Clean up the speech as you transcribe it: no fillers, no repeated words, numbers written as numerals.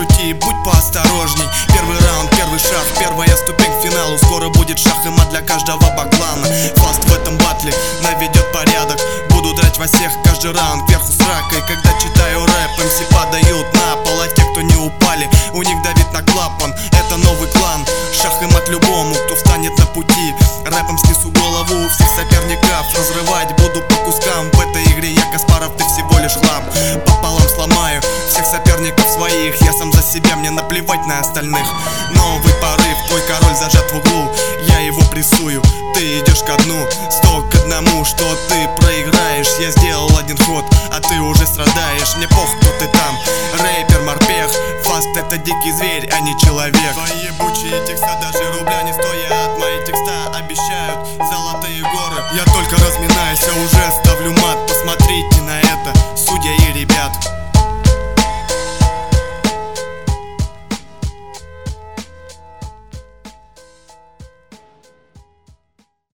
шути, будь поосторожней. Первый раунд, первый шаг, первая ступень к финалу. Скоро будет шах и мат для каждого баклана. Фаст в этом батле наведет порядок. Буду драть во всех каждый раунд кверху с ракой. Когда читаю рэп, МС падают на пол, а те, кто не упали, у них давит на клапан. Это новый клан, шах и мат любому, кто встанет на пути. Рэпом снесу голову всех соперников, разрывать буду по кускам. В этой игре я Каспаров, ты всего лишь хлам. Пополам сломаю всех соперников своих. Я сам за себя, мне наплевать на остальных. Новый порыв, твой король зажат в углу, я его прессую, ты идешь ко дну. 100 к 1, что ты проиграешь. Я сделал один ход, а ты уже страдаешь. Мне пох, кто ты там, рэпер, морпех. Фаст — это дикий зверь, а не человек. Твои ебучие текста даже рубля не стоят. Мои текста обещают золотые горы. Я только разминаюсь, а уже ставлю мат. Посмотрите на это, судья и ребят.